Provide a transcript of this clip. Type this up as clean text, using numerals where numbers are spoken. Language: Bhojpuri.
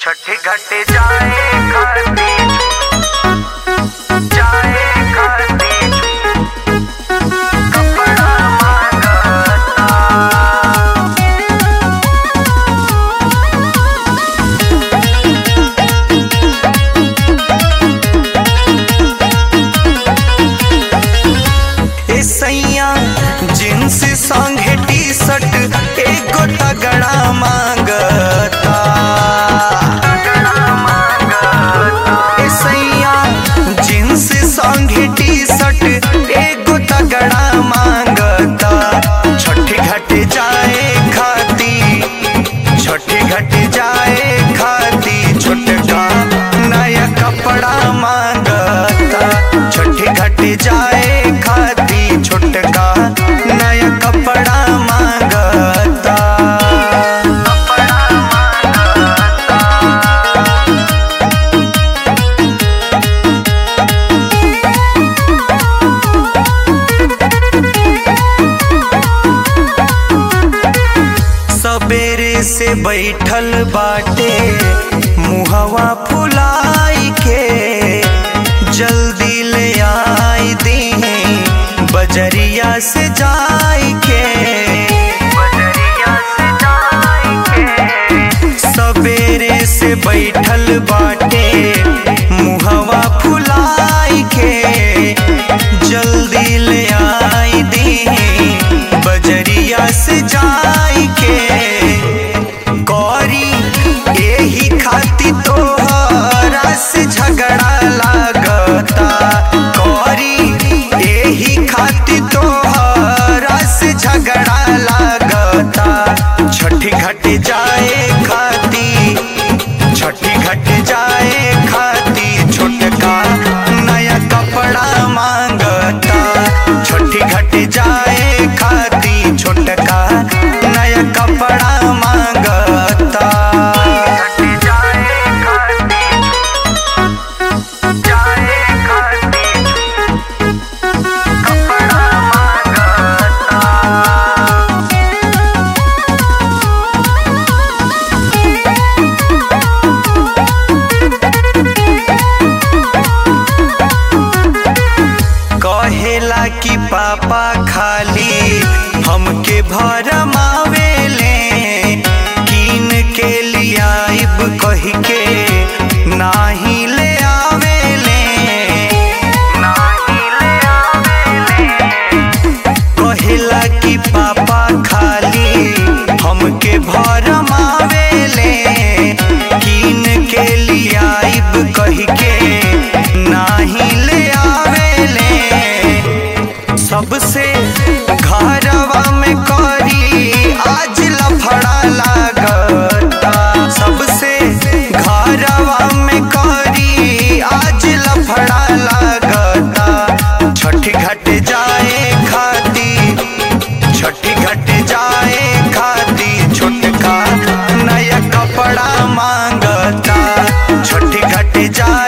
छठी घाटे जाए खाती कपड़ा मांगता। ए सैया जींस संगे टी शर्ट एगो तगड़ा मांगता। ए सैया जींस संगे टी शर्ट एगो तगड़ा मांगता। छठी घाटे जाए खाती छोटका नया कपड़ा मांगता। छठी घाटे जाए खाती छोटका नया कपड़ा मांगता। सबेरे से बैठल बाटे मुहवा फुलाई के, जल्दी ले आई दी बजरिया से जाई के। सबेरे से बैठल बाटे मुहवा फुलाई के, जल्दी ले आई दी बजरिया से जाई के। गौरी यही खाती तोहरा से झगड़ा लागता। गौरी यही खाती तोहरा से झगड़ा लागता। छठी घाटे जाए खाती छोटका नया कपड़ा मांगता। छठी घाटे जाए खाती छोटका नया कपड़ा मांगता। कहेला कि पापा खाली हमके भरमावेले, कीन के लियाइब कह के नाही ले आवेले। कहेला कि पापा खाली हमके भरमावेले, कीन के लियाइब कह के नाही ले आवेले। सबसे घरवा में करी आज लफड़ा लागता। सबसे घरवा में करी आज लफड़ा लागता। छठी घाटे जाए खाती छोटका नया कपड़ा मांगता। छठी घाटे जाए